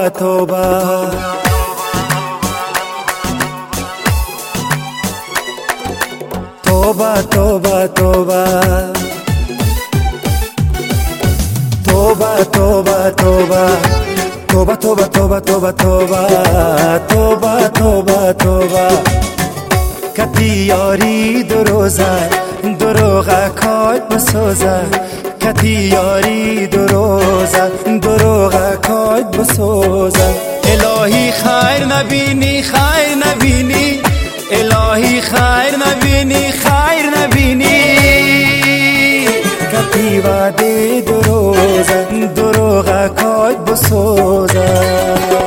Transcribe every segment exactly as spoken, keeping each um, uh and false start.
توبه توبه توبه توبه توبه توبه توبه توبه توبه توبه توبه توبه توبه توبه توبه کتی یاری دو روزه دروغه کات بسوزه کتی یاری دو روزه دروغه کات بسوزه الهی خیر نبینی خیر نبینی الهی خیر نبینی خیر نبینی کتی وعده دو روزه دروغه کات بسوزه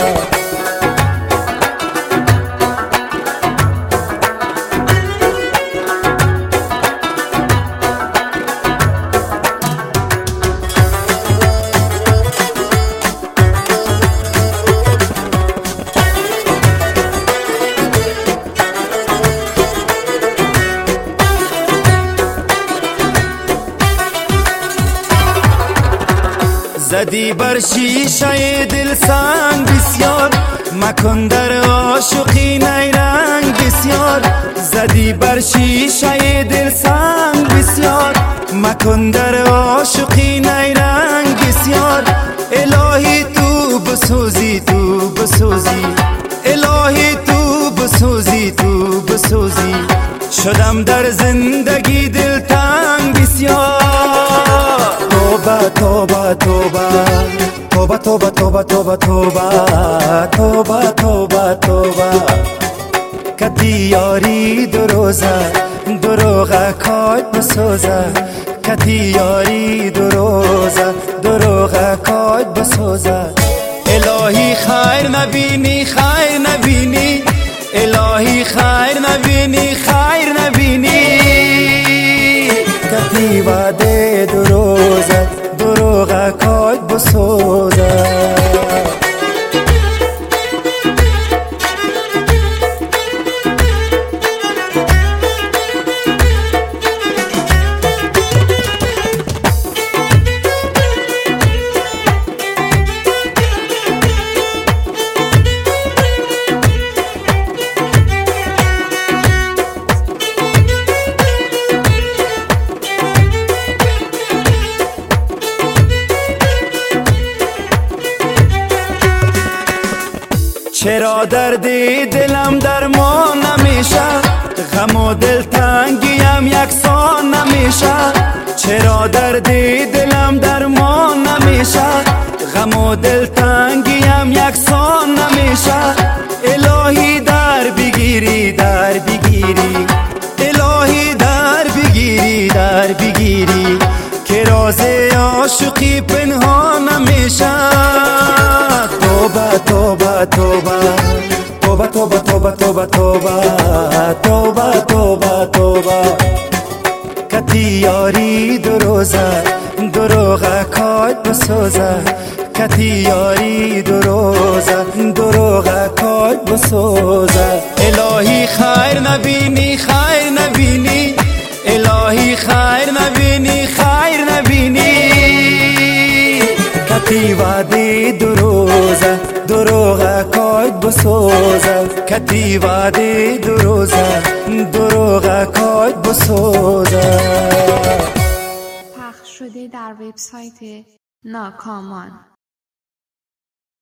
زدی بر شیشه دل سنگ بسیار مکن در عاشقی نیرنگ بسیار زدی بر شیشه دل سنگ بسیار مکن در عاشقی نیرنگ بسیار الهی تو بسوزی تو بسوزی الهی تو بسوزی تو بسوزی شدم در زندگی دل تنگ بسیار توبه توبه توبه توبه توبه توبه توبه توبه توبه توبه کتی یاری دو روزه دروغه کات بسوزه کتی یاری دو روزه دروغه کات بسوزه الهی خیر نبینی خیر نبینی الهی خیر نبینی خیر نبینی کتی وعده دو روزه دروغه کات بسوزه چرا دردی دلم درمان نمیشه غم و دلتنگیم یکسان نمیشه چرا دردی دلم درمان نمیشه غم و دلتنگیم یکسان نمیشه الهی در بگیری در بگیری الهی در بگیری در بگیری که راز عاشقی پنهان نمیشه توبه توبه توبه توبه توبه توبه توبه توبه توبه توبه توبه کتی یاری دو روزه دروغه کات بسوزه کتی یاری دو روزه دروغه کات بسوزه الهی خیر نبینی خیر نبینی الهی خیر نبینی خیر نبینی کتی وعده دو روزه دروغه کات بسوزه کتی وعده دو روزه دروغه کات بسوزه پخش شده در وبسایت ناکامان.